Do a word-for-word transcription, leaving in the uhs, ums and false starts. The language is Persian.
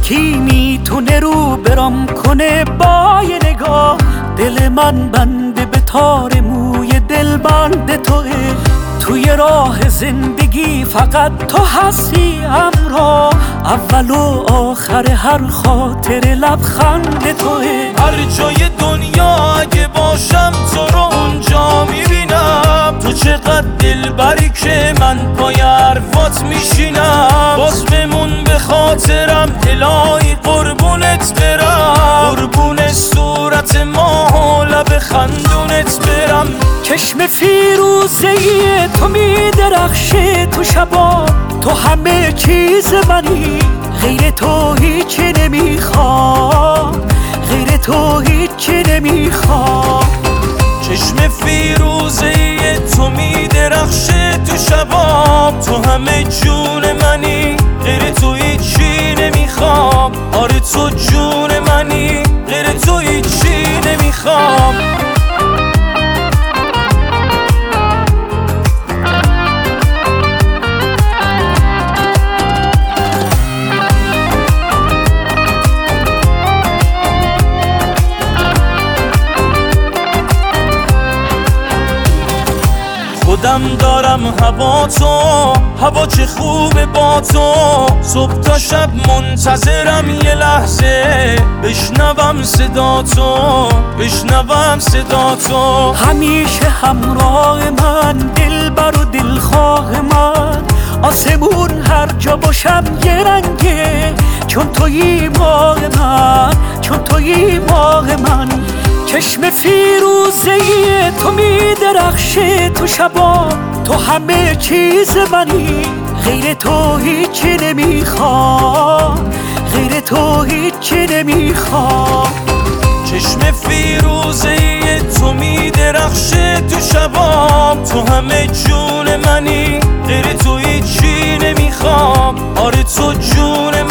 کی میتونه رو برام کنه با یه نگاه؟ دل من بنده به تار موی دل بند توه. توی راه زندگی فقط تو هستی همراه، اول و آخر هر خاطر لبخند توه. هر جای دنیا اگه باشم تو رو اونجا میبینم، تو چقدر دلبری که من پای حرفات میشینم. باز بمون به خاطرم الهی قربونت برم، قربون صورت ماه و لب خندونت برم. چشم فیروزه تو میدرخشه تو شبا، تو همه چیز منی، غیر تو هیچی نمیخوام، غیر تو هیچی نمیخوام. چشم فیروزه تو میدرخشه تو شبام، تو همه جون منی، غیر تو هیچی نمیخوام. آره تو جون منی، غیر تو هیچی نمیخوام. خودم دارم هوا تو، هوا چه خوبه با تو. صبح تا شب منتظرم یه لحظه بشنوم صدا تو، بشنوم صدا تو. همیشه همراه من، دلبر و دلخواه من، آسمون هر جا باشم یه رنگه، چون تویی ماه من، چون تویی ماه من. چشم فیروزه تو میدرخشه تو شبا، تو همه چیز منی، غیر تو هیچی نمیخوام، غیر تو هیچی نمیخوام. چشم فیروزه تو میدرخشه تو شبام، تو همه جون منی، غیر تو هیچی نمیخوام. آره تو جون